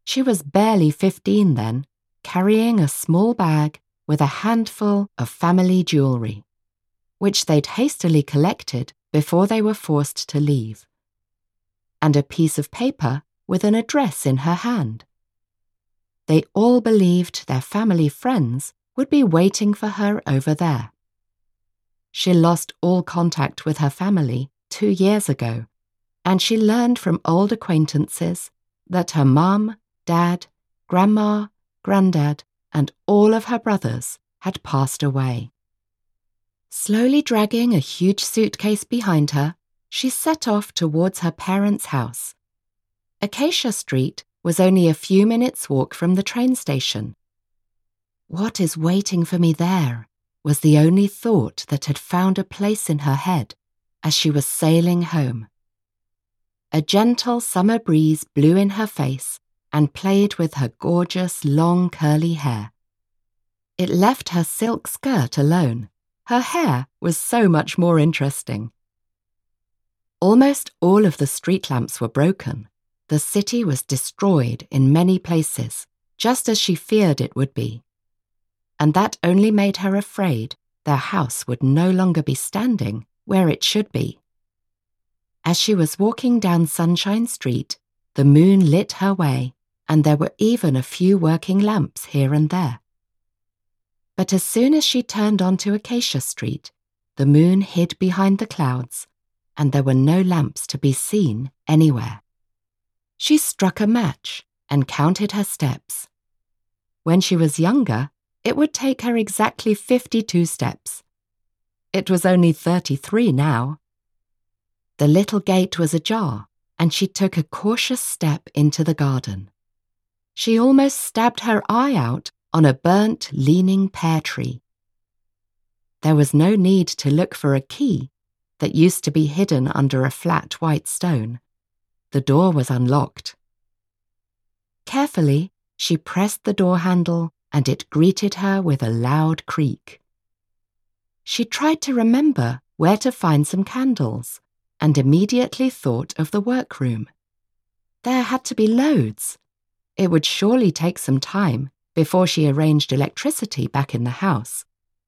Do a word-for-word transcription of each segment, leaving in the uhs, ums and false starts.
She was barely fifteen then, carrying a small bag with a handful of family jewellery, which they'd hastily collected before they were forced to leave, and a piece of paper with an address in her hand. They all believed their family friends would be waiting for her over there. She lost all contact with her family two years ago, and she learned from old acquaintances that her mum, dad, grandma, granddad, and all of her brothers had passed away. Slowly dragging a huge suitcase behind her, she set off towards her parents' house. Acacia Street was only a few minutes' walk from the train station. What is waiting for me there was the only thought that had found a place in her head as she was sailing home. A gentle summer breeze blew in her face and played with her gorgeous long curly hair. It left her silk skirt alone. Her hair was so much more interesting. Almost all of the street lamps were broken. The city was destroyed in many places, just as she feared it would be. And that only made her afraid their house would no longer be standing where it should be. As she was walking down Sunshine Street, the moon lit her way, and there were even a few working lamps here and there. But as soon as she turned onto Acacia Street, the moon hid behind the clouds, and there were no lamps to be seen anywhere. She struck a match and counted her steps. When she was younger, it would take her exactly fifty-two steps. It was only thirty-three now. The little gate was ajar, and she took a cautious step into the garden. She almost stabbed her eye out on a burnt, leaning pear tree. There was no need to look for a key that used to be hidden under a flat white stone. The door was unlocked. Carefully, she pressed the door handle, and it greeted her with a loud creak. She tried to remember where to find some candles, and immediately thought of the workroom. There had to be loads. It would surely take some time before she arranged electricity back in the house.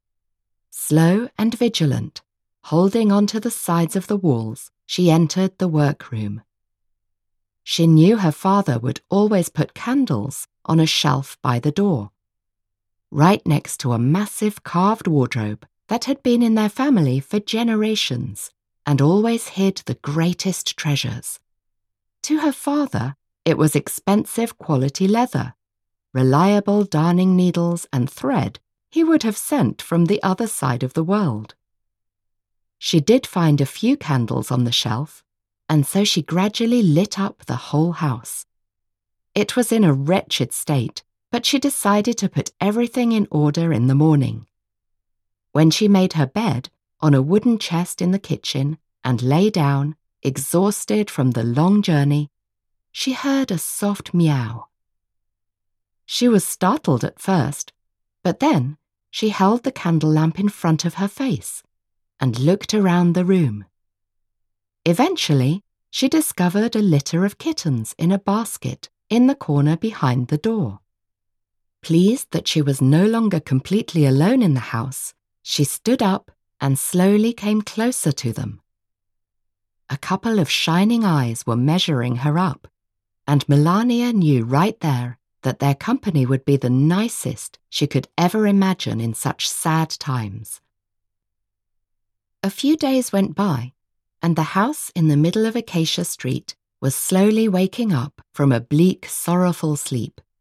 Slow and vigilant, holding onto the sides of the walls, she entered the workroom. She knew her father would always put candles on a shelf by the door, right next to a massive carved wardrobe that had been in their family for generations and always hid the greatest treasures. To her father, it was expensive quality leather, reliable darning needles and thread he would have sent from the other side of the world. She did find a few candles on the shelf, and so she gradually lit up the whole house. It was in a wretched state, but she decided to put everything in order in the morning. When she made her bed on a wooden chest in the kitchen and lay down, exhausted from the long journey, she heard a soft meow. She was startled at first, but then she held the candle lamp in front of her face and looked around the room. Eventually, she discovered a litter of kittens in a basket in the corner behind the door. Pleased that she was no longer completely alone in the house, she stood up and slowly came closer to them. A couple of shining eyes were measuring her up, and Melania knew right there that their company would be the nicest she could ever imagine in such sad times. A few days went by, and the house in the middle of Acacia Street was slowly waking up from a bleak, sorrowful sleep.